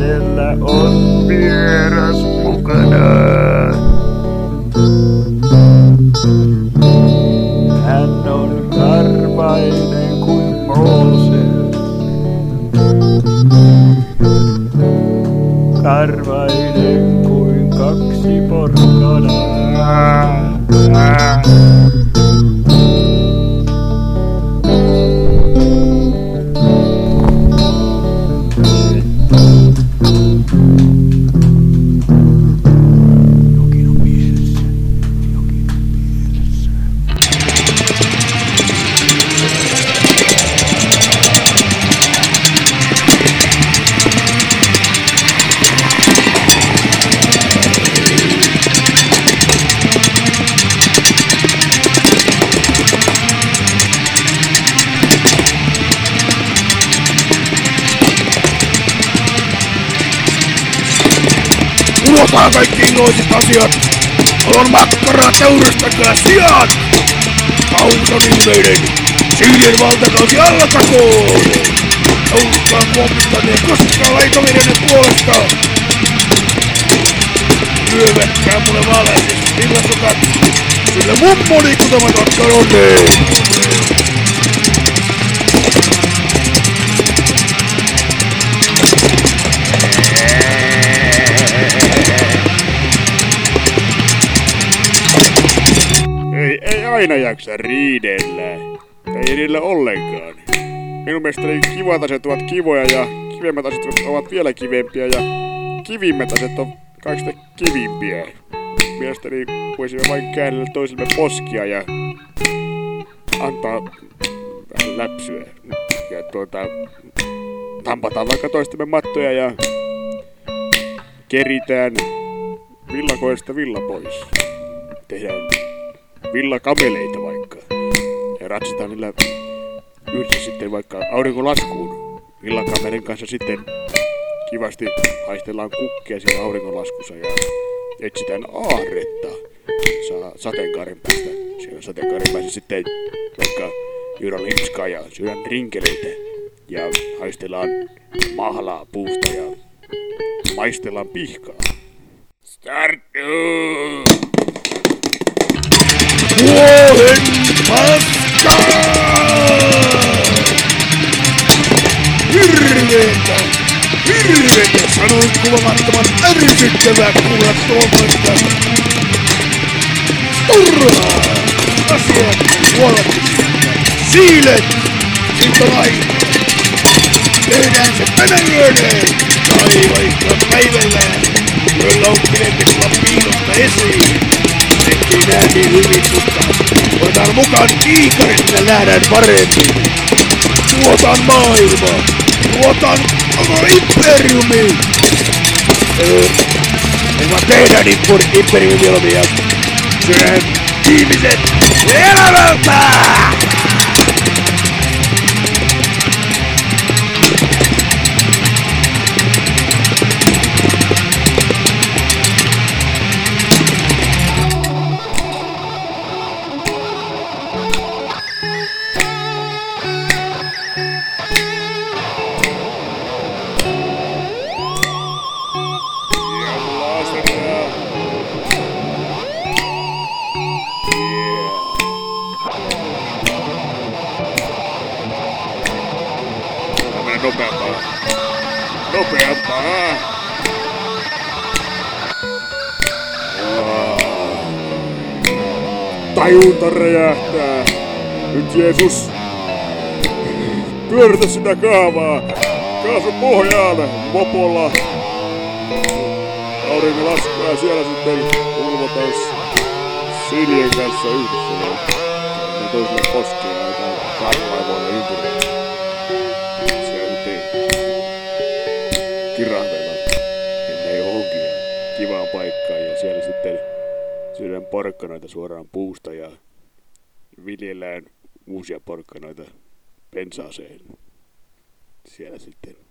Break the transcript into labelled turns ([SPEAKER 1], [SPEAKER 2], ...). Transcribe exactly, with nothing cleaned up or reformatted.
[SPEAKER 1] hänellä on vieras mukanaan. Hän on karvainen kuin Mooses. Karvainen kuin kaksi porkkanaa. Jokin on pielessä. Jokin on pielessä.
[SPEAKER 2] Unohtaa kaikki innoiset asiat. Haluan makkaraa, teurastakaa sijat. Kauton ilmeinen. Siilien valtakausi alkakoon. Joukkaan kuopistaneen koskaan laitovirinen puolesta. Lyövätkää mulle vaaleisesti villasukat. Sillä mummo liikutamaton onneen.
[SPEAKER 1] Ei, ei aina jaksa riidellä. Ei niillä ollenkaan. Minun mielestäni kivat aset ovat kivoja ja kivemmät aset ovat vielä kivempiä ja kivimmät aset on kaikista kivimpiä. Mielestäni voisimme vain käännellä toisillemme poskia ja antaa vähän läpsyä. Ja tuota, tampataan vaikka toistemme mattoja ja keritään villakoista villa pois. Tehdään villakameleita vaikka. Ja ratsataan niillä yhdessä sitten vaikka aurinkolaskuun. Villakamelin kanssa sitten kivasti haistellaan kukkia siellä aurinkolaskussa ja etsitään aarretta saa sateenkaaren päästä. Siellä sateenkaaren päässä sitten vaikka juodaan limskaa ja syödään rinkeleitä ja haistellaan mahlaa puusta ja maistellaan pihkaa. Startuu!
[SPEAKER 2] Vuohen paskaa! Hirveetä! Hirveetä! Sanoin kuvamattoman ärsyttävää kuulla tuommoista. Turhaa! Asiat huolehtimista. Siilet! Siitä on aina. Tehdään se tänä yönä. Tai vaikka päivällään. Kyllä on pidempi tulla piilosta esiin. Ettei näe niin hyvin, mutta otetaan mukaan kiikarit, millä nähdään paremmin. Tuotan maailmaa. Tuotan koko imperiumi. Öö, en vaan tehdään imperiumilmia. Syödään ihmiset elämältä!
[SPEAKER 1] Nopeampaa. Nopeampaa. Tajunta räjähtää. Nyt Jeesus. Pyöritä sitä kaavaa. Kaasu pohjaan. Mopolla. Aurinko laskee ja siellä sitten ulvotaan Siljen kanssa yhdessä. Ne toisille poskia ja jotain karvaivoille ympärillä. Kirahdellaan ennen johonkin ja kivaan paikkaan ja siellä sitten syödään porkkanoita suoraan puusta ja viljellään uusia porkkanoita pensaaseen. Siellä sitten